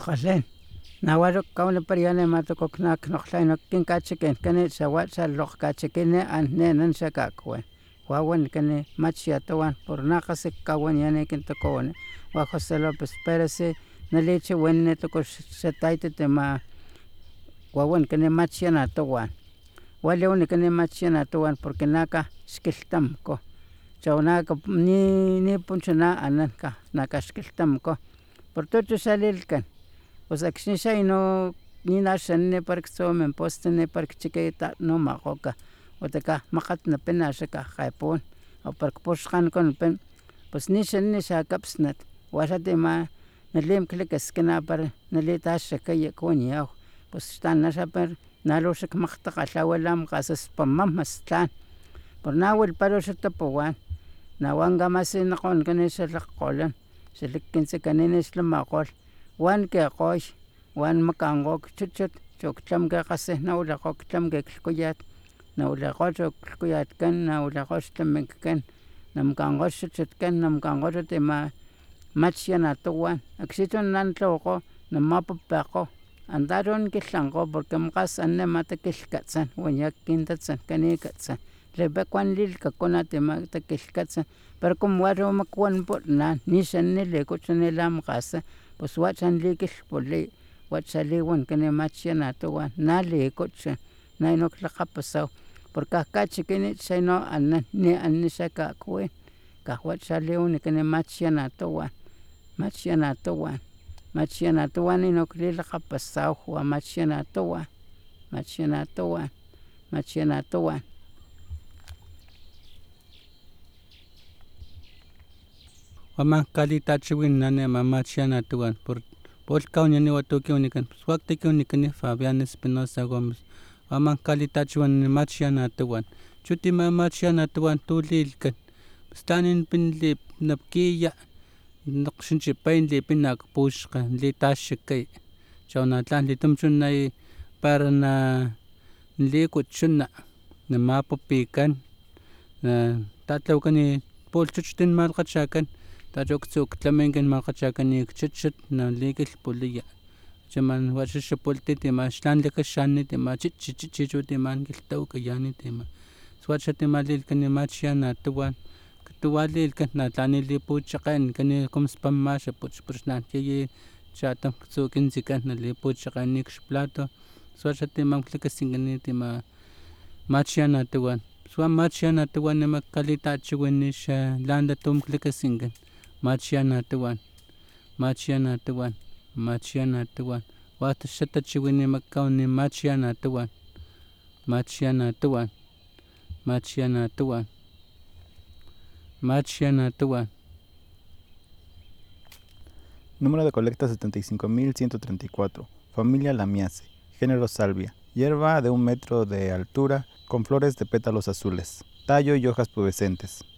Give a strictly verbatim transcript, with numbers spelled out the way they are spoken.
Jalen nawaro kaune pariane mato koknak noklaino kinkachiken kane sawacha lokachikene annenan sakakwe wawan kane machiatawan por nakase kawan yane kintokowane wa José López Pérez naleche wenne toko setaite tema wawan kane machiana tawan wale one kane machiana tawan porque naka skiltamko chawnaka ni ni punchana ananka naka skiltamko por todo salilkan o sea que si no ni nashan para que somen postene para que chiquita no majoka o te ka makat na pena shaka japon o para que poshan con pen pues ni shan ni shakapsnat washate ma nalim klikas kana para nalita shaka yakonia pues están nasha per nalo shak makta kashawalam kasas pammas tan por nawel paro shatapuan nawanga masin kon kanisha lakolan silikin se kanines lamakol wan ke qosh wan makangok chuchut choktam ke qase nawla qoktam ke kuyat nawla qochok kuyat kan nawla qostam kan nam kangos chuchut kan nam kangos tema machiana towan axiton nan tloqo namapapaqo andaron killango porque mqas anne matakilkatsan wayak kintatsan kanikatsan lebekwan lilka konatema takilkatsan pero como waro makwan potna nishan nile kuchanela mqasa pues wachan likil poli wachaliwan kane machiana towan nali kuchan nainok laqapasaw porque akachi kini chayno anna ni anishaka kwe kahwachaliwan kane machiana towan machiana towan machiana towan inok lilaqapasaw wa machiana towan machiana towan machiana towan Ama kalita chiwin nane mamachiana tuan por por kaunani watoki unikan swakti unikan Fabián Espinosa Gómez ama kalita chiwan machiana tuan chuti mamachiana tuan tulilkan stanin pinli napkiya naqshinchi painli pinak pushqa litashkai chawna tlan litumchunay para na likuchuna na mapupikan tatlawkani polchuchtin malqachakan tachoksuk tlaminkan malqachakani chuchut na likil puliya chaman washisha poltiti ma shlan likashani tima chichi chichi timan kiltawka yani tima swacha tima lilkani machiana tuwan tuwalilkan na tlani lipuchaqan kani kumspam masha puch puchnan kiyi chatam tsukinsikan na lipuchaqan niksh plato swacha tima klikasinkan tima machiana tuwan swa machiana tuwan nima kalita chiwinisha landa tum klikasinkan machiana tuwan machiana tuwan machiana tuwan wata shata chiwini makawni machiana tuwan machiana tuwan machiana tuwan machiana tuwan. Número de colecta setenta y cinco mil ciento treinta y cuatro. Familia Lamiaceae. Género Salvia. Hierba de un metro de altura con flores de pétalos azules. Tallo y hojas pubescentes.